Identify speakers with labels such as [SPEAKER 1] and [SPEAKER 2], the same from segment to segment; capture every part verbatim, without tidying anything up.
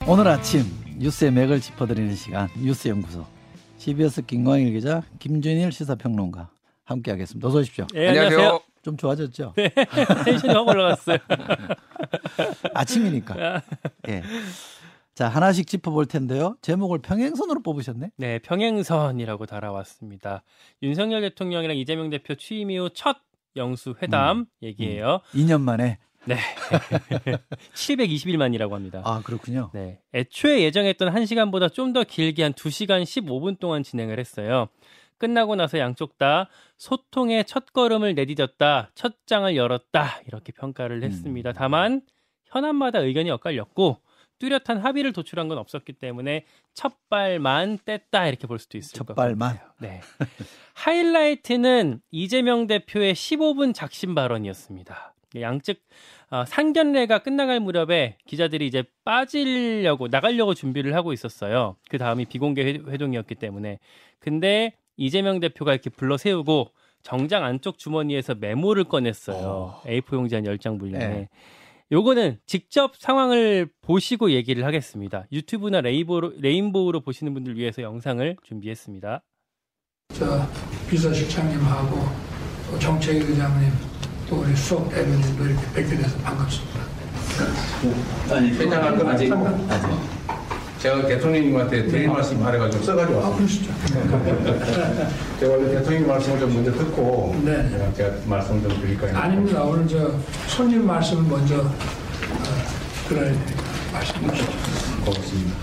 [SPEAKER 1] 오늘 아침 뉴스의 맥을 짚어드리는 시간 뉴스연구소 씨비에스 김광일 기자 김준일 시사평론가 함께하겠습니다. 어서 오십시오.
[SPEAKER 2] 네, 안녕하세요.
[SPEAKER 1] 좀 좋아졌죠?
[SPEAKER 2] 네, 텐션이 확 올라갔어요.
[SPEAKER 1] 아침이니까. 예. 자, 하나씩 짚어볼 텐데요. 제목을 평행선으로 뽑으셨네?
[SPEAKER 2] 네, 평행선이라고 달아왔습니다. 윤석열 대통령이랑 이재명 대표 취임 이후 첫 영수 회담 음, 얘기예요.
[SPEAKER 1] 음. 이 년 만에?
[SPEAKER 2] 네. 칠백이십 일 만이라고 합니다.
[SPEAKER 1] 아, 그렇군요.
[SPEAKER 2] 네. 애초에 예정했던 한 시간보다 좀 더 길게 한 두 시간 십오 분 동안 진행을 했어요. 끝나고 나서 양쪽 다 소통의 첫걸음을 내디뎠다, 첫 장을 열었다 이렇게 평가를 했습니다. 다만 현안마다 의견이 엇갈렸고 뚜렷한 합의를 도출한 건 없었기 때문에 첫발만 뗐다 이렇게 볼 수도 있을 것 같아요.
[SPEAKER 1] 첫발만?
[SPEAKER 2] 네. 하이라이트는 이재명 대표의 십오 분 작심 발언이었습니다. 양측 어, 상견례가 끝나갈 무렵에 기자들이 이제 빠지려고 나가려고 준비를 하고 있었어요. 그 다음이 비공개 회동이었기 때문에. 근데 이재명 대표가 이렇게 불러 세우고 정장 안쪽 주머니에서 메모를 꺼냈어요. 오. 에이포 용지 한 열 장 분량에. 네. 요거는 직접 상황을 보시고 얘기를 하겠습니다. 유튜브나 레이보로, 레인보우로 보시는 분들 위해서 영상을 준비했습니다.
[SPEAKER 3] 저 비서실장님하고 또 정책의장님 또 우리 수석 대변인도 이렇게 뵙게 돼서 반갑습니다.
[SPEAKER 4] 아니, 회장할 건 아직 아직. 제가 대통령님한테 드릴 말씀 하래가지고 써가지고 왔습니다.
[SPEAKER 3] 아, 그러시죠.
[SPEAKER 4] 제가 원래 대통령 말씀을 좀 먼저 듣고
[SPEAKER 3] 네.
[SPEAKER 4] 제가, 제가 말씀 좀 드릴까요?
[SPEAKER 3] 아닙니다. 오늘 저 손님 말씀을 먼저 어, 들어야 되니까 말씀 주시죠.
[SPEAKER 4] 고맙습니다.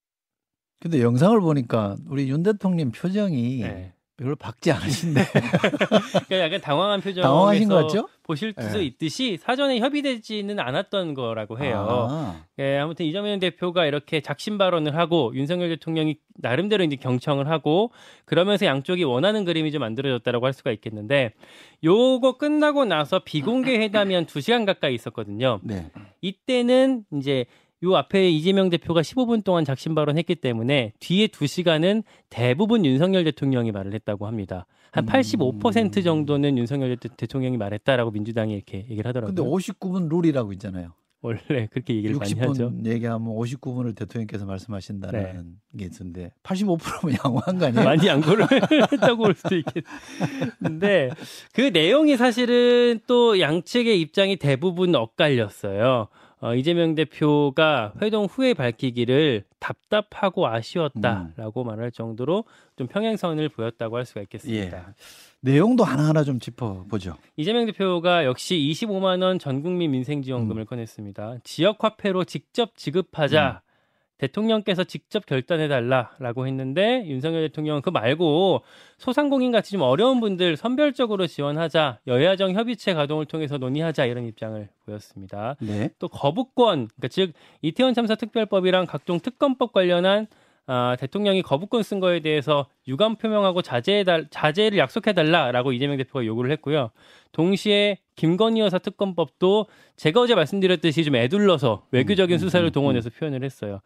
[SPEAKER 1] 근데 영상을 보니까 우리 윤 대통령 표정이
[SPEAKER 2] 네.
[SPEAKER 1] 별로 박지 않으신데.
[SPEAKER 2] 그러니까 약간 당황한 표정에서
[SPEAKER 1] 당황하신 것 같죠?
[SPEAKER 2] 보실 수
[SPEAKER 1] 네.
[SPEAKER 2] 있듯이 사전에 협의되지는 않았던 거라고 해요.
[SPEAKER 1] 아.
[SPEAKER 2] 네, 아무튼 이재명 대표가 이렇게 작심 발언을 하고 윤석열 대통령이 나름대로 이제 경청을 하고 그러면서 양쪽이 원하는 그림이 좀 만들어졌다라고 할 수가 있겠는데 요거 끝나고 나서 비공개 회담이 한 두 시간 가까이 있었거든요.
[SPEAKER 1] 네.
[SPEAKER 2] 이때는 이제 요 앞에 이재명 대표가 십오 분 동안 작심 발언했기 때문에 뒤에 두 시간은 대부분 윤석열 대통령이 말을 했다고 합니다. 한 팔십오 퍼센트 정도는 윤석열 대통령이 말했다라고 민주당이 이렇게 얘기를 하더라고요.
[SPEAKER 1] 근데 오십구 분 룰이라고 있잖아요.
[SPEAKER 2] 원래 그렇게 얘기를 많이 하죠.
[SPEAKER 1] 육십 분 얘기하면 오십구 분을 대통령께서 말씀하신다는
[SPEAKER 2] 네.
[SPEAKER 1] 게 있는데 팔십오 퍼센트면 양호한 거 아니에요?
[SPEAKER 2] 많이 양보를 했다고 볼 수도 있겠는데 그 내용이 사실은 또 양측의 입장이 대부분 엇갈렸어요. 어, 이재명 대표가 회동 후에 밝히기를 답답하고 아쉬웠다라고 음. 말할 정도로 좀 평행선을 보였다고 할 수가 있겠습니다.
[SPEAKER 1] 예. 내용도 하나하나 좀 짚어보죠.
[SPEAKER 2] 이재명 대표가 역시 이십오만 원 전국민 민생지원금을 음. 꺼냈습니다. 지역화폐로 직접 지급하자. 음. 대통령께서 직접 결단해달라라고 했는데 윤석열 대통령은 그 말고 소상공인같이 좀 어려운 분들 선별적으로 지원하자. 여야정 협의체 가동을 통해서 논의하자 이런 입장을 보였습니다.
[SPEAKER 1] 네.
[SPEAKER 2] 또 거부권, 그러니까 즉 이태원 참사 특별법이랑 각종 특검법 관련한 아, 대통령이 거부권 쓴 거에 대해서 유감 표명하고 자제해달, 자제를 약속해달라라고 이재명 대표가 요구를 했고요. 동시에 김건희 여사 특검법도 제가 어제 말씀드렸듯이 좀 애둘러서 외교적인 수사를 동원해서 표현을 했어요.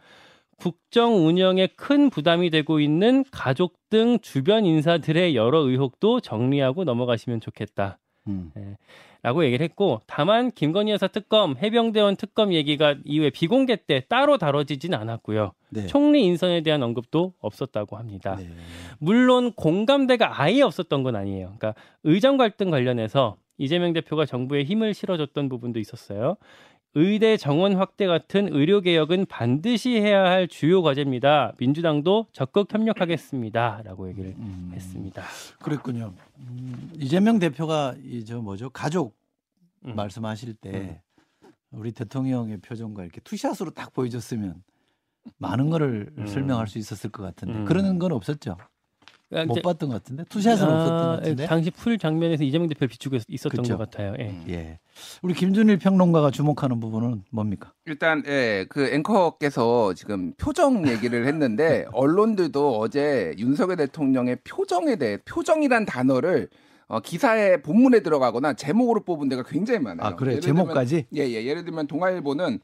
[SPEAKER 2] 국정 운영에 큰 부담이 되고 있는 가족 등 주변 인사들의 여러 의혹도 정리하고 넘어가시면 좋겠다.
[SPEAKER 1] 음.
[SPEAKER 2] 네. 라고 얘기를 했고 다만 김건희 여사 특검, 해병대원 특검 얘기가 이후에 비공개 때 따로 다뤄지진 않았고요.
[SPEAKER 1] 네.
[SPEAKER 2] 총리 인선에 대한 언급도 없었다고 합니다.
[SPEAKER 1] 네.
[SPEAKER 2] 물론 공감대가 아예 없었던 건 아니에요. 그러니까 의정 갈등 관련해서 이재명 대표가 정부에 힘을 실어줬던 부분도 있었어요. 의대 정원 확대 같은 의료개혁은 반드시 해야 할 주요 과제입니다. 민주당도 적극 협력하겠습니다. 라고 얘기를 음, 했습니다.
[SPEAKER 1] 그랬군요. 음, 이재명 대표가 이 저 뭐죠? 가족 음. 말씀하실 때 음. 우리 대통령의 표정과 이렇게 투샷으로 딱 보여줬으면 많은 거를 음. 설명할 수 있었을 것 같은데 음. 그런 건 없었죠. 못 봤던 것 같은데 투샷은 아, 없었던 것 같은데
[SPEAKER 2] 당시 풀 장면에서 이재명 대표를 비추고 있었던 그쵸? 것 같아요. 예.
[SPEAKER 1] 음. 예. 우리 김준일 평론가가 주목하는 부분은 뭡니까?
[SPEAKER 5] 일단 예, 그 앵커께서 지금 표정 얘기를 했는데 언론들도 어제 윤석열 대통령의 표정에 대해 표정이란 단어를 어, 기사의 본문에 들어가거나 제목으로 뽑은 데가 굉장히 많아요.
[SPEAKER 1] 아 그래 제목까지?
[SPEAKER 5] 예예. 예, 예를 들면 동아일보는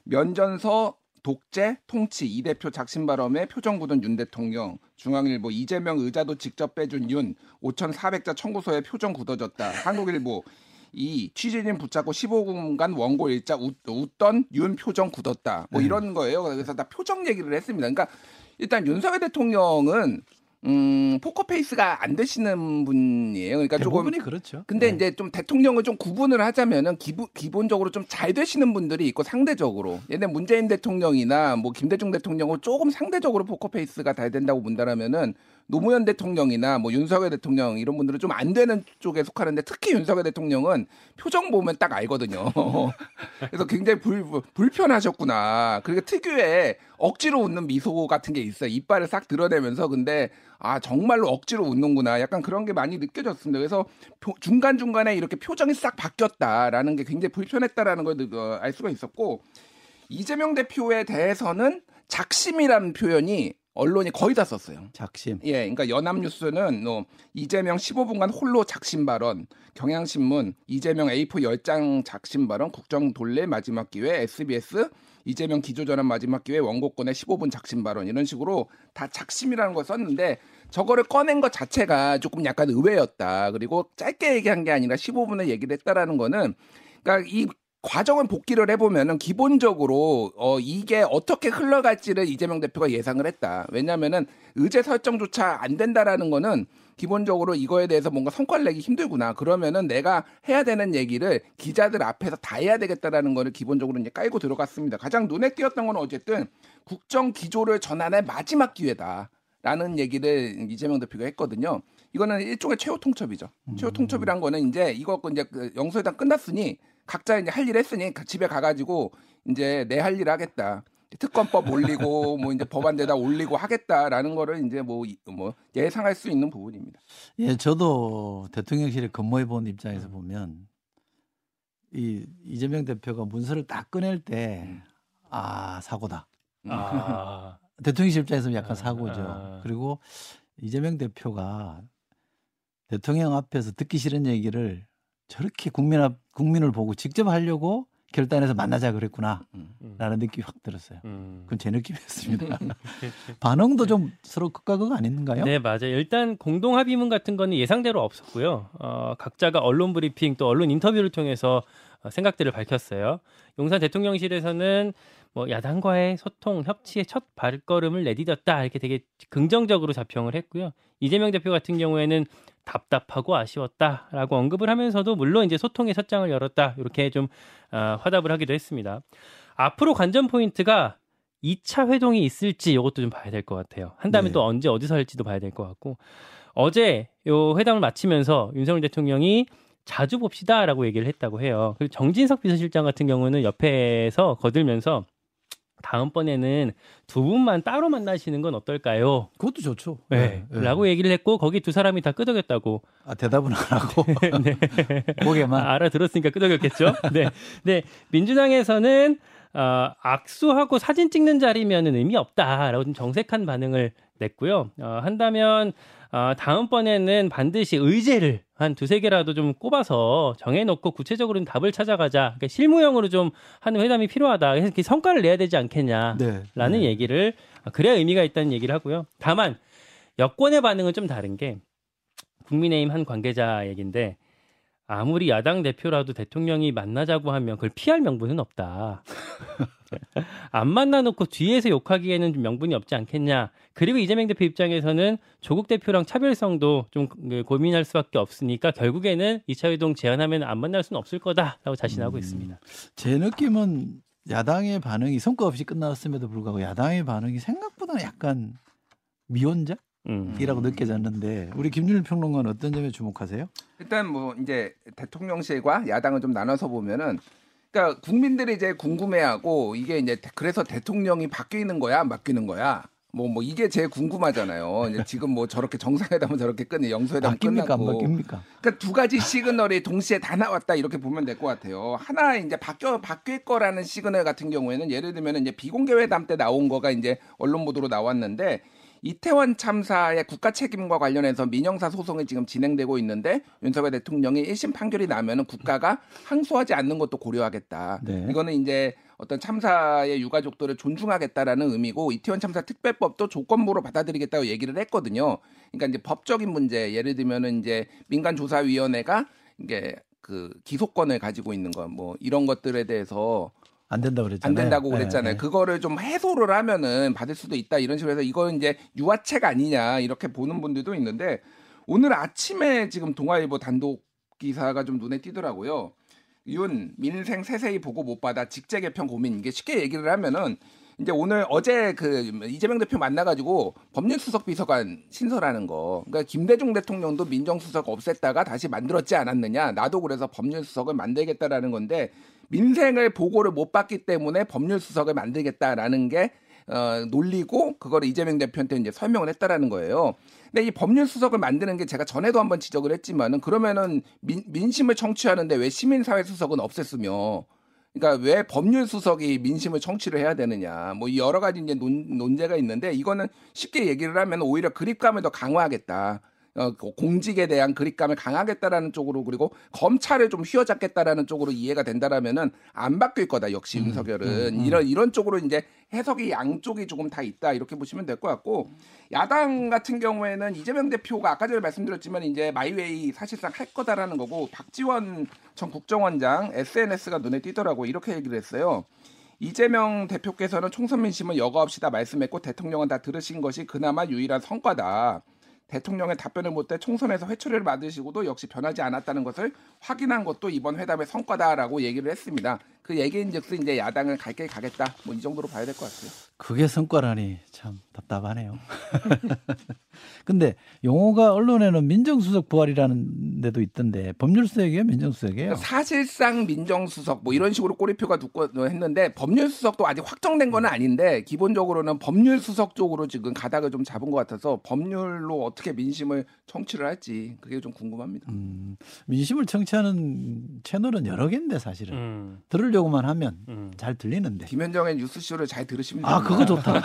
[SPEAKER 5] 면전서 독재, 통치, 이 대표 작심 발언에 표정 굳은 윤 대통령, 중앙일보 이재명 의자도 직접 빼준 윤, 오천사백 자 청구서에 표정 굳어졌다. 한국일보 이 취재진 붙잡고 십오 분간 원고 일자 웃, 웃던 윤 표정 굳었다. 뭐
[SPEAKER 1] 네.
[SPEAKER 5] 이런 거예요. 그래서 다 표정 얘기를 했습니다. 그러니까 일단 윤석열 대통령은 음, 포커페이스가 안 되시는 분이에요. 그러니까
[SPEAKER 1] 대부분이
[SPEAKER 5] 조금
[SPEAKER 1] 그렇죠.
[SPEAKER 5] 근데
[SPEAKER 1] 네.
[SPEAKER 5] 이제 좀 대통령을 좀 구분을 하자면은 기부, 기본적으로 좀 잘 되시는 분들이 있고 상대적으로 예를 들면 문재인 대통령이나 뭐 김대중 대통령은 조금 상대적으로 포커페이스가 잘 된다고 본다라면은 노무현 대통령이나 뭐 윤석열 대통령 이런 분들은 좀 안 되는 쪽에 속하는데 특히 윤석열 대통령은 표정 보면 딱 알거든요. 그래서 굉장히 불, 불편하셨구나. 그리고 특유의 억지로 웃는 미소 같은 게 있어요. 이빨을 싹 드러내면서 근데 아 정말로 억지로 웃는구나. 약간 그런 게 많이 느껴졌습니다. 그래서 중간 중간에 이렇게 표정이 싹 바뀌었다라는 게 굉장히 불편했다라는 걸 알 수가 있었고 이재명 대표에 대해서는 작심이라는 표현이 언론이 거의 다 썼어요.
[SPEAKER 1] 작심.
[SPEAKER 5] 예, 그러니까 연합뉴스는 뭐 이재명 십오 분간 홀로 작심 발언, 경향신문 이재명 에이포 십 장 작심 발언, 국정 돌릴 마지막 기회, 에스비에스 이재명 기조전환 마지막 기회, 원고권의 십오 분 작심 발언 이런 식으로 다 작심이라는 걸 썼는데 저거를 꺼낸 것 자체가 조금 약간 의외였다. 그리고 짧게 얘기한 게 아니라 십오 분을 얘기를 했다라는 거는 그러니까 이 과정을 복기를 해보면은 기본적으로 어 이게 어떻게 흘러갈지를 이재명 대표가 예상을 했다. 왜냐하면은 의제 설정조차 안 된다라는 거는 기본적으로 이거에 대해서 뭔가 성과를 내기 힘들구나. 그러면은 내가 해야 되는 얘기를 기자들 앞에서 다 해야 되겠다라는 거를 기본적으로 이제 깔고 들어갔습니다. 가장 눈에 띄었던 건 어쨌든 국정 기조를 전환의 마지막 기회다라는 얘기를 이재명 대표가 했거든요. 이거는 일종의 최후 통첩이죠. 음. 최후 통첩이란 거는 이제 이거 이제 영수회담 끝났으니 각자 이제 할 일 했으니 집에 가가지고 이제 내 할 일 하겠다. 특검법 올리고 뭐 이제 법안대다 올리고 하겠다라는 거를 이제 뭐, 뭐 예상할 수 있는 부분입니다.
[SPEAKER 1] 예, 저도 대통령실에 근무해 본 입장에서 보면 이 이재명 대표가 문서를 딱 꺼낼 때 아 사고다.
[SPEAKER 2] 아.
[SPEAKER 1] 대통령실 입장에서는 약간 사고죠.
[SPEAKER 2] 아.
[SPEAKER 1] 그리고 이재명 대표가 대통령 앞에서 듣기 싫은 얘기를 저렇게 국민 앞 국민을 보고 직접 하려고 결단해서 만나자 그랬구나 라는 느낌이 확 들었어요.
[SPEAKER 2] 음.
[SPEAKER 1] 그건 제 느낌이었습니다. 반응도 좀 서로 극과 극 아닌가요?
[SPEAKER 2] 네, 맞아요. 일단 공동 합의문 같은 거는 예상대로 없었고요. 어, 각자가 언론 브리핑 또 언론 인터뷰를 통해서 어, 생각들을 밝혔어요. 용산 대통령실에서는 뭐 야당과의 소통, 협치의 첫 발걸음을 내디뎠다 이렇게 되게 긍정적으로 자평을 했고요. 이재명 대표 같은 경우에는 답답하고 아쉬웠다라고 언급을 하면서도 물론 이제 소통의 첫 장을 열었다 이렇게 좀 어, 화답을 하기도 했습니다. 앞으로 관전 포인트가 이 차 회동이 있을지 이것도 좀 봐야 될 것 같아요. 한다면
[SPEAKER 1] 네.
[SPEAKER 2] 또 언제 어디서 할지도 봐야 될 것 같고 어제 요 회담을 마치면서 윤석열 대통령이 자주 봅시다라고 얘기를 했다고 해요. 그리고 정진석 비서실장 같은 경우는 옆에서 거들면서 다음번에는 두 분만 따로 만나시는 건 어떨까요?
[SPEAKER 1] 그것도 좋죠.
[SPEAKER 2] 네.
[SPEAKER 1] 네.
[SPEAKER 2] 라고 얘기를 했고 거기 두 사람이 다 끄덕였다고.
[SPEAKER 1] 아, 대답은 안 하고
[SPEAKER 2] 네.
[SPEAKER 1] 보게만.
[SPEAKER 2] 아, 알아들었으니까 끄덕였겠죠. 네. 네. 민주당에서는 어, 악수하고 사진 찍는 자리면은 의미 없다라고 좀 정색한 반응을 냈고요. 어, 한다면 어, 다음번에는 반드시 의제를 한 두세 개라도 좀 꼽아서 정해놓고 구체적으로는 답을 찾아가자. 그러니까 실무형으로 좀 하는 회담이 필요하다. 그래서 성과를 내야 되지 않겠냐라는
[SPEAKER 1] 네. 네.
[SPEAKER 2] 얘기를 그래야 의미가 있다는 얘기를 하고요. 다만 여권의 반응은 좀 다른 게 국민의힘 한 관계자 얘기인데 아무리 야당 대표라도 대통령이 만나자고 하면 그걸 피할 명분은 없다. 안 만나놓고 뒤에서 욕하기에는 좀 명분이 없지 않겠냐. 그리고 이재명 대표 입장에서는 조국 대표랑 차별성도 좀 고민할 수밖에 없으니까 결국에는 이 차 회동 제안하면 안 만날 수는 없을 거다라고 자신하고
[SPEAKER 1] 음,
[SPEAKER 2] 있습니다.
[SPEAKER 1] 제 느낌은 야당의 반응이 성과 없이 끝났음에도 불구하고 야당의 반응이 생각보다 약간 미온자?
[SPEAKER 2] 음.
[SPEAKER 1] 이라고 느껴졌는데 우리 김준일 평론가는 어떤 점에 주목하세요?
[SPEAKER 5] 일단 뭐 이제 대통령실과 야당을 좀 나눠서 보면은 그러니까 국민들이 이제 궁금해하고 이게 이제 그래서 대통령이 바뀌는 거야, 안 바뀌는 거야. 뭐 뭐 이게 제일 궁금하잖아요. 이제 지금 뭐 저렇게 정상회담은 저렇게 끝내 영수회담
[SPEAKER 1] 바뀝니까
[SPEAKER 5] 끝났고.
[SPEAKER 1] 안 바뀝니까?
[SPEAKER 5] 그러니까 두 가지 시그널이 동시에 다 나왔다 이렇게 보면 될 것 같아요. 하나 이제 바뀌어 바뀔 거라는 시그널 같은 경우에는 예를 들면 이제 비공개 회담 때 나온 거가 이제 언론 보도로 나왔는데. 이태원 참사의 국가 책임과 관련해서 민형사 소송이 지금 진행되고 있는데 윤석열 대통령이 일 심 판결이 나면은 국가가 항소하지 않는 것도 고려하겠다.
[SPEAKER 1] 네.
[SPEAKER 5] 이거는 이제 어떤 참사의 유가족들을 존중하겠다라는 의미고 이태원 참사 특별법도 조건부로 받아들이겠다고 얘기를 했거든요. 그러니까 이제 법적인 문제, 예를 들면은 이제 민간조사위원회가 이게 그 기소권을 가지고 있는 거 뭐 이런 것들에 대해서
[SPEAKER 1] 안 된다고 그랬잖아요.
[SPEAKER 5] 안 된다고 그랬잖아요.
[SPEAKER 1] 네, 네.
[SPEAKER 5] 그거를 좀 해소를 하면은 받을 수도 있다 이런 식으로 해서 이거는 이제 유화책 아니냐 이렇게 보는 분들도 있는데 오늘 아침에 지금 동아일보 단독 기사가 좀 눈에 띄더라고요. 윤 민생 세세히 보고 못 받아 직제 개편 고민. 이게 쉽게 얘기를 하면은 이제 오늘 어제 그 이재명 대표 만나가지고 법률수석 비서관 신설하는 거. 그러니까 김대중 대통령도 민정수석 없앴다가 다시 만들었지 않았느냐. 나도 그래서 법률수석을 만들겠다라는 건데 민생을 보고를 못 받기 때문에 법률수석을 만들겠다라는 게 어, 논리고 그거를 이재명 대표한테 이제 설명을 했다라는 거예요. 근데 이 법률수석을 만드는 게 제가 전에도 한번 지적을 했지만은 그러면은 민, 민심을 청취하는데 왜 시민사회수석은 없앴으며 그러니까 왜 법률수석이 민심을 청취를 해야 되느냐. 뭐 여러 가지 이제 논, 논제가 있는데 이거는 쉽게 얘기를 하면 오히려 그립감을 더 강화하겠다. 어, 공직에 대한 그립감을 강하겠다라는 쪽으로 그리고 검찰을 좀 휘어잡겠다라는 쪽으로 이해가 된다라면은 안 바뀔 거다. 역시
[SPEAKER 1] 음,
[SPEAKER 5] 윤석열은
[SPEAKER 1] 음, 음.
[SPEAKER 5] 이런 이런 쪽으로 이제 해석이 양쪽이 조금 다 있다 이렇게 보시면 될 것 같고 야당 같은 경우에는 이재명 대표가 아까 전에 말씀드렸지만 이제 마이웨이 사실상 할 거다라는 거고 박지원 전 국정원장 에스엔에스가 눈에 띄더라고 이렇게 얘기를 했어요. 이재명 대표께서는 총선 민심은 여과 없이 다 말씀했고 대통령은 다 들으신 것이 그나마 유일한 성과다. 대통령의 답변을 못 대 총선에서 회초리를 맞으시고도 역시 변하지 않았다는 것을 확인한 것도 이번 회담의 성과다라고 얘기를 했습니다. 그 얘기인즉슨 이제 야당을 갈 길 가겠다. 뭐 이 정도로 봐야 될 것 같아요.
[SPEAKER 1] 그게 성과라니 참 답답하네요. 근데 용어가 언론에는 민정수석 부활이라는 데도 있던데 법률수석이에요, 민정수석이에요?
[SPEAKER 5] 사실상 민정수석 뭐 이런 식으로 꼬리표가 붙고 했는데 법률수석도 아직 확정된 건 아닌데 기본적으로는 법률수석 쪽으로 지금 가닥을 좀 잡은 것 같아서 법률로 어떻게 민심을 청취를 할지 그게 좀 궁금합니다.
[SPEAKER 1] 음, 민심을 청취하는 채널은 여러 개인데 사실은
[SPEAKER 2] 음.
[SPEAKER 1] 들으려고만 하면
[SPEAKER 2] 음.
[SPEAKER 1] 잘 들리는데.
[SPEAKER 5] 김현정의 뉴스쇼를 잘 들으시면
[SPEAKER 1] 아,
[SPEAKER 5] 됩니다.
[SPEAKER 1] 그거 좋다.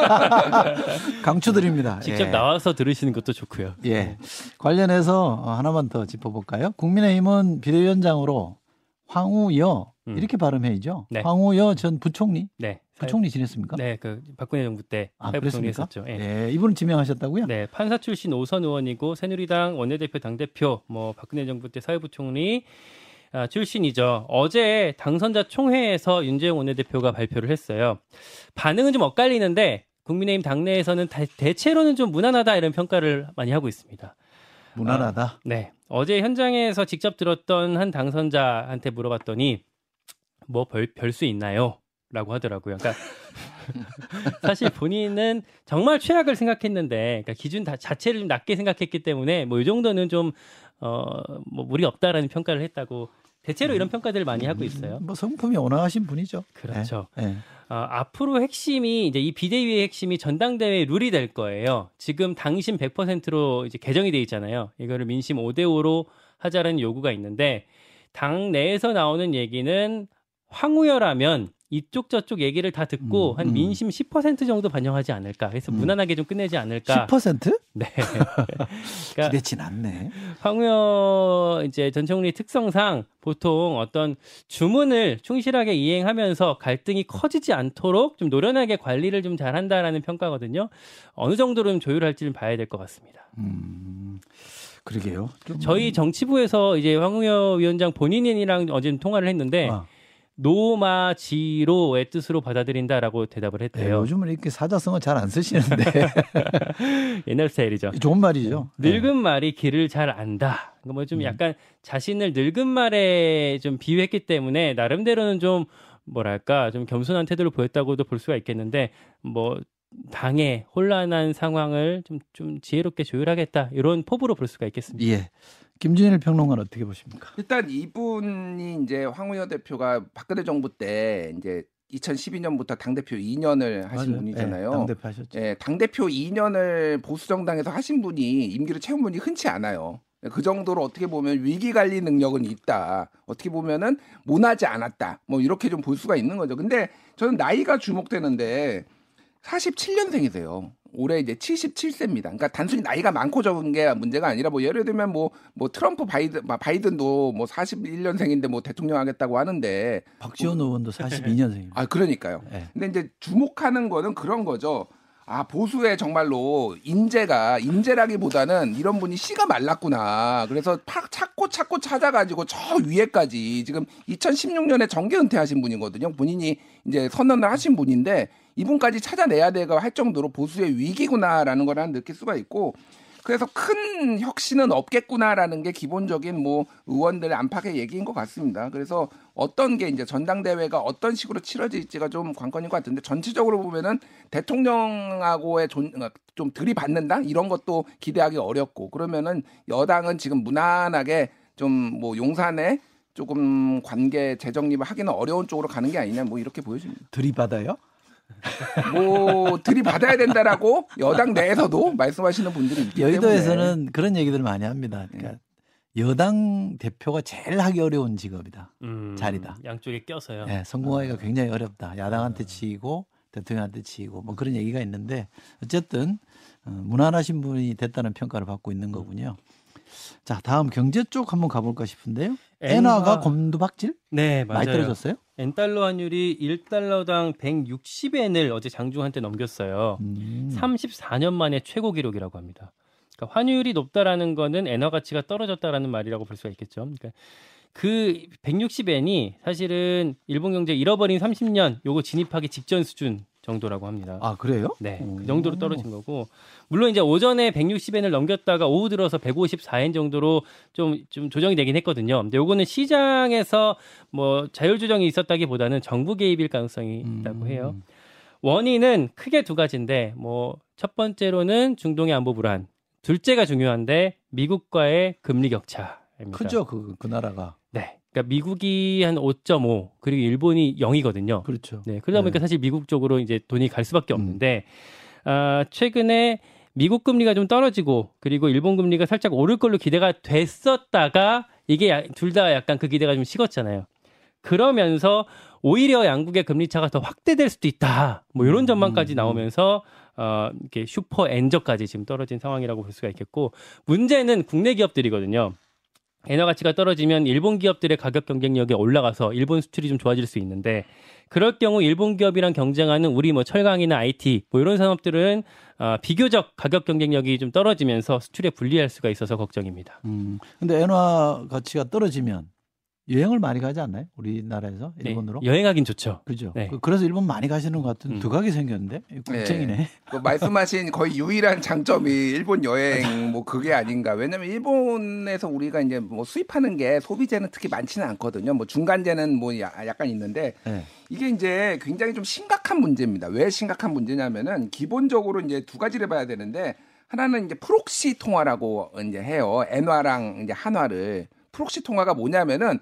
[SPEAKER 1] 강추드립니다.
[SPEAKER 2] 직접
[SPEAKER 1] 예.
[SPEAKER 2] 나와서 들으시는 것도 좋고요.
[SPEAKER 1] 예. 관련해서 하나만 더 짚어볼까요? 국민의힘은 비대위원장으로 황우여
[SPEAKER 2] 음.
[SPEAKER 1] 이렇게 발음해야죠.
[SPEAKER 2] 네.
[SPEAKER 1] 황우여 전 부총리.
[SPEAKER 2] 네.
[SPEAKER 1] 부총리 지냈습니까?
[SPEAKER 2] 네, 그 박근혜 정부 때
[SPEAKER 1] 아,
[SPEAKER 2] 사회부총리
[SPEAKER 1] 그랬습니까?
[SPEAKER 2] 했었죠. 예.
[SPEAKER 1] 예. 이분은 지명하셨다고요?
[SPEAKER 2] 네, 판사 출신 오선 의원이고 새누리당 원내대표 당대표, 뭐 박근혜 정부 때 사회부총리 아, 출신이죠. 어제 당선자 총회에서 윤재용 원내대표가 발표를 했어요. 반응은 좀 엇갈리는데 국민의힘 당내에서는 다, 대체로는 좀 무난하다 이런 평가를 많이 하고 있습니다.
[SPEAKER 1] 무난하다.
[SPEAKER 2] 아, 네, 어제 현장에서 직접 들었던 한 당선자한테 물어봤더니 뭐 별 별 수 있나요? 라고 하더라고요. 그러니까 사실 본인은 정말 최악을 생각했는데, 그러니까 기준 다, 자체를 좀 낮게 생각했기 때문에 뭐 이 정도는 좀 어, 뭐 무리 없다라는 평가를 했다고. 대체로 이런 평가들을 많이 하고 있어요.
[SPEAKER 1] 뭐 성품이 온화하신 분이죠.
[SPEAKER 2] 그렇죠.
[SPEAKER 1] 예. 예.
[SPEAKER 2] 어, 앞으로 핵심이 이제 이 비대위의 핵심이 전당대회 룰이 될 거예요. 지금 당심 백 퍼센트로 이제 개정이 돼 있잖아요. 이거를 민심 오 대 오로 하자라는 요구가 있는데 당 내에서 나오는 얘기는 황우여라면 이쪽 저쪽 얘기를 다 듣고
[SPEAKER 1] 음,
[SPEAKER 2] 한
[SPEAKER 1] 음.
[SPEAKER 2] 민심 십 퍼센트 정도 반영하지 않을까. 그래서
[SPEAKER 1] 음.
[SPEAKER 2] 무난하게 좀 끝내지 않을까.
[SPEAKER 1] 십 퍼센트?
[SPEAKER 2] 네. 그러니까
[SPEAKER 1] 기대치 않네.
[SPEAKER 2] 황우여 이제 전 총리 특성상 보통 어떤 주문을 충실하게 이행하면서 갈등이 커지지 않도록 좀 노련하게 관리를 좀 잘한다라는 평가거든요. 어느 정도로 조율할지는 봐야 될 것 같습니다.
[SPEAKER 1] 음, 그러게요. 좀
[SPEAKER 2] 저희 정치부에서 이제 황우여 위원장 본인이랑 어제 통화를 했는데
[SPEAKER 1] 아.
[SPEAKER 2] 노마지로의 뜻으로 받아들인다라고 대답을
[SPEAKER 1] 네,
[SPEAKER 2] 했대요.
[SPEAKER 1] 요즘은 이렇게 사자성어 잘 안 쓰시는데
[SPEAKER 2] 옛날 스타일이죠.
[SPEAKER 1] 좋은 말이죠.
[SPEAKER 2] 늙은 말이 길을 잘 안다. 뭐 좀
[SPEAKER 1] 음.
[SPEAKER 2] 약간 자신을 늙은 말에 좀 비유했기 때문에 나름대로는 좀 뭐랄까 좀 겸손한 태도를 보였다고도 볼 수가 있겠는데 뭐 당의 혼란한 상황을 좀, 좀 지혜롭게 조율하겠다 이런 포부로 볼 수가 있겠습니다.
[SPEAKER 1] 예. 김준일 평론가는 어떻게 보십니까?
[SPEAKER 5] 일단 이분이 이제 황우여 대표가 박근혜 정부 때 이제 이천십이 년부터 당대표 이 년을 하신
[SPEAKER 1] 맞아요.
[SPEAKER 5] 분이잖아요.
[SPEAKER 1] 네, 당대표 하셨죠.
[SPEAKER 5] 예, 당대표 이 년을 보수정당에서 하신 분이 임기를 채운 분이 흔치 않아요. 그 정도로 어떻게 보면 위기관리 능력은 있다. 어떻게 보면은 모나지 않았다. 뭐 이렇게 좀 볼 수가 있는 거죠. 근데 저는 나이가 주목되는데 사십칠 년생이세요. 올해 이제 칠십칠 세입니다. 그러니까 단순히 나이가 많고 적은 게 문제가 아니라 뭐 예를 들면 뭐, 뭐 트럼프 바이든, 바이든도 뭐 사십일 년생인데 뭐 대통령 하겠다고 하는데.
[SPEAKER 1] 박지원 의원도 사십이 년생입니다.
[SPEAKER 5] 아, 그러니까요.
[SPEAKER 1] 네.
[SPEAKER 5] 근데 이제 주목하는 거는 그런 거죠. 아 보수의 정말로 인재가 인재라기보다는 이런 분이 씨가 말랐구나. 그래서 팍 찾고 찾고 찾아가지고 저 위에까지 지금 이천십육 년에 정계 은퇴하신 분이거든요. 본인이 이제 선언을 하신 분인데 이분까지 찾아내야 되고 할 정도로 보수의 위기구나라는 걸 느낄 수가 있고. 그래서 큰 혁신은 없겠구나라는 게 기본적인 뭐 의원들의 안팎의 얘기인 것 같습니다. 그래서 어떤 게 이제 전당대회가 어떤 식으로 치러질지가 좀 관건인 것 같은데 전체적으로 보면은 대통령하고의 좀 들이받는다 이런 것도 기대하기 어렵고 그러면은 여당은 지금 무난하게 좀 뭐 용산에 조금 관계 재정립을 하기는 어려운 쪽으로 가는 게 아니냐 뭐 이렇게 보여집니다.
[SPEAKER 1] 들이받아요?
[SPEAKER 5] 뭐 들이받아야 된다라고 여당 내에서도 말씀하시는 분들이 있기
[SPEAKER 1] 여의도에서는
[SPEAKER 5] 때문에.
[SPEAKER 1] 그런 얘기들을 많이 합니다. 그러니까 네. 여당 대표가 제일 하기 어려운 직업이다.
[SPEAKER 2] 음,
[SPEAKER 1] 자리다.
[SPEAKER 2] 양쪽에 껴서요.
[SPEAKER 1] 네, 성공하기가 아. 굉장히 어렵다. 야당한테 치이고 대통령한테 치이고 뭐 그런 얘기가 있는데 어쨌든 어, 무난하신 분이 됐다는 평가를 받고 있는 거군요. 자, 다음 경제 쪽 한번 가볼까 싶은데요. 엔화가 곤두박질?
[SPEAKER 2] 네, 맞아요.
[SPEAKER 1] 많이 떨어졌어요?
[SPEAKER 2] 엔달러 환율이 일 달러당 백육십 엔을 어제 장중 한때 넘겼어요.
[SPEAKER 1] 음.
[SPEAKER 2] 삼십사 년 만에 최고 기록이라고 합니다. 그러니까 환율이 높다라는 거는 엔화 가치가 떨어졌다라는 말이라고 볼 수가 있겠죠. 그러니까 그 백육십 엔이 사실은 일본 경제 잃어버린 삼십 년 요거 진입하기 직전 수준 정도라고 합니다.
[SPEAKER 1] 아, 그래요?
[SPEAKER 2] 네. 그 정도로 떨어진 거고. 물론 이제 오전에 백육십 엔을 넘겼다가 오후 들어서 백오십사 엔 정도로 좀, 좀 조정이 되긴 했거든요. 근데 요거는 시장에서 뭐 자율 조정이 있었다기보다는 정부 개입일 가능성이 있다고 해요. 원인은 크게 두 가지인데 뭐 첫 번째로는 중동의 안보 불안. 둘째가 중요한데 미국과의 금리 격차입니다.
[SPEAKER 1] 크죠, 그, 그 나라가.
[SPEAKER 2] 네. 그러니까 미국이 한 오 점 오 그리고 일본이 영이거든요.
[SPEAKER 1] 그렇죠.
[SPEAKER 2] 네, 그러다 보니까
[SPEAKER 1] 네.
[SPEAKER 2] 사실 미국 쪽으로 이제 돈이 갈 수밖에 없는데 음. 아, 최근에 미국 금리가 좀 떨어지고 그리고 일본 금리가 살짝 오를 걸로 기대가 됐었다가 이게 둘 다 약간 그 기대가 좀 식었잖아요. 그러면서 오히려 양국의 금리 차가 더 확대될 수도 있다. 뭐 이런 전망까지 나오면서 어, 이렇게 슈퍼 엔저까지 지금 떨어진 상황이라고 볼 수가 있겠고 문제는 국내 기업들이거든요. 엔화 가치가 떨어지면 일본 기업들의 가격 경쟁력이 올라가서 일본 수출이 좀 좋아질 수 있는데 그럴 경우 일본 기업이랑 경쟁하는 우리 뭐 철강이나 아이티 뭐 이런 산업들은 어, 비교적 가격 경쟁력이 좀 떨어지면서 수출에 불리할 수가 있어서 걱정입니다.
[SPEAKER 1] 음. 근데 엔화 가치가 떨어지면 여행을 많이 가지 않나요? 우리나라에서 일본으로?
[SPEAKER 2] 네, 여행하긴 좋죠.
[SPEAKER 1] 그죠.
[SPEAKER 2] 네.
[SPEAKER 1] 그래서 일본 많이 가시는 것 같은
[SPEAKER 2] 음.
[SPEAKER 1] 두각이 생겼는데 국쟁이네.
[SPEAKER 5] 네. 그 말씀하신 거의 유일한 장점이 일본 여행 뭐 그게 아닌가. 왜냐면 일본에서 우리가 이제 뭐 수입하는 게 소비재는 특히 많지는 않거든요. 뭐 중간재는 뭐 약간 있는데
[SPEAKER 1] 네.
[SPEAKER 5] 이게 이제 굉장히 좀 심각한 문제입니다. 왜 심각한 문제냐면은 기본적으로 이제 두 가지를 봐야 되는데 하나는 이제 프록시 통화라고 이제 해요. 엔화랑 이제 한화를. 프록시 통화가 뭐냐면은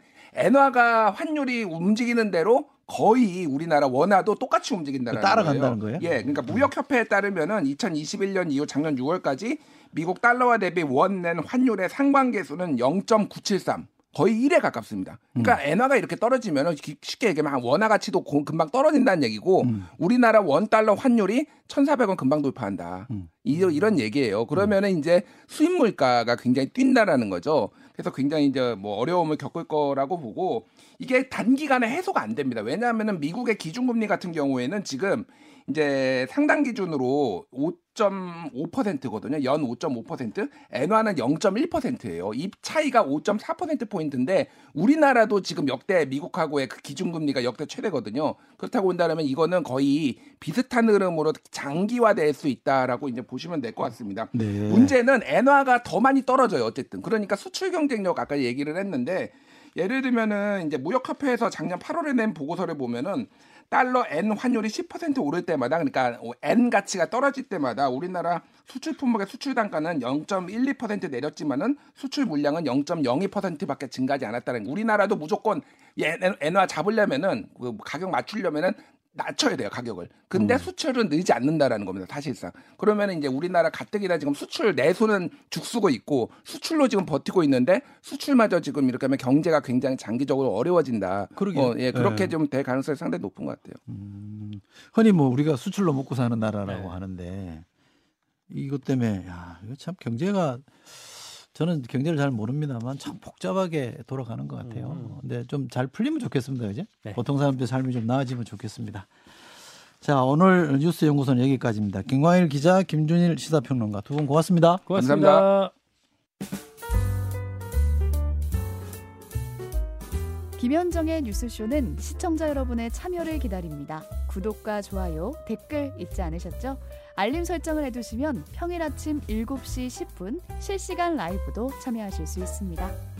[SPEAKER 5] 엔화가 환율이 움직이는 대로 거의 우리나라 원화도 똑같이 움직인다는 거예요.
[SPEAKER 1] 따라간다는 거예요?
[SPEAKER 5] 예, 그러니까 무역협회에 따르면은 이천이십일 년 이후 작년 유월까지 미국 달러화 대비 원 낸 환율의 상관계수는 영 점 구칠삼. 거의 일에 가깝습니다. 그러니까 음. 엔화가 이렇게 떨어지면 쉽게 얘기하면 원화 가치도 금방 떨어진다는 얘기고 음. 우리나라 원 달러 환율이 천사백 원 금방 돌파한다. 음. 이런 얘기예요. 그러면은 이제 수입 물가가 굉장히 뛴다라는 거죠. 그래서 굉장히 이제 뭐 어려움을 겪을 거라고 보고 이게 단기간에 해소가 안 됩니다. 왜냐하면은 미국의 기준금리 같은 경우에는 지금 이제 상당 기준으로 오 점 오 퍼센트거든요. 연 오 점 오 퍼센트, 엔화는 영 점 일 퍼센트예요. 이 차이가 오 점 사 퍼센트 포인트인데 우리나라도 지금 역대 미국하고의 그 기준금리가 역대 최대거든요. 그렇다고 본다면 이거는 거의 비슷한 흐름으로 장기화될 수 있다라고 이제 보시면 될 것 같습니다.
[SPEAKER 1] 네.
[SPEAKER 5] 문제는 엔화가 더 많이 떨어져요. 어쨌든 그러니까 수출 경쟁력 아까 얘기를 했는데 예를 들면은 이제 무역협회에서 작년 팔월에 낸 보고서를 보면은 달러 엔 환율이 십 퍼센트 오를 때마다 그러니까 엔 가치가 떨어질 때마다 우리나라 수출 품목의 수출 단가는 영 점 일이 퍼센트 내렸지만은 수출 물량은 영 점 영이 퍼센트밖에 증가하지 않았다는 거. 우리나라도 무조건 엔화 잡으려면은 그 가격 맞추려면은 낮춰야 돼요, 가격을. 근데 음. 수출은 늘지 않는다라는 겁니다, 사실상. 그러면 이제 우리나라 가뜩이나 지금 수출 내수는 죽쓰고 있고 수출로 지금 버티고 있는데 수출마저 지금 이렇게 하면 경제가 굉장히 장기적으로 어려워진다. 어, 예, 그렇게 네. 좀 될 가능성이 상당히 높은 것 같아요.
[SPEAKER 1] 음, 흔히 뭐 우리가 수출로 먹고 사는 나라라고
[SPEAKER 2] 네.
[SPEAKER 1] 하는데 이것 때문에 야, 이거 참 경제가 저는 경제를 잘 모릅니다만 참 복잡하게 돌아가는 것 같아요. 음. 근데 좀 잘 풀리면 좋겠습니다, 이제. 네. 보통 사람들 삶이 좀 나아지면 좋겠습니다. 자, 오늘 뉴스 연구소는 여기까지입니다. 김광일 기자, 김준일 시사평론가 두 분 고맙습니다.
[SPEAKER 2] 고맙습니다.
[SPEAKER 5] 감사합니다.
[SPEAKER 6] 김현정의 뉴스쇼는 시청자 여러분의 참여를 기다립니다. 구독과 좋아요, 댓글 잊지 않으셨죠? 알림 설정을 해두시면 평일 아침 일곱 시 십 분 실시간 라이브도 참여하실 수 있습니다.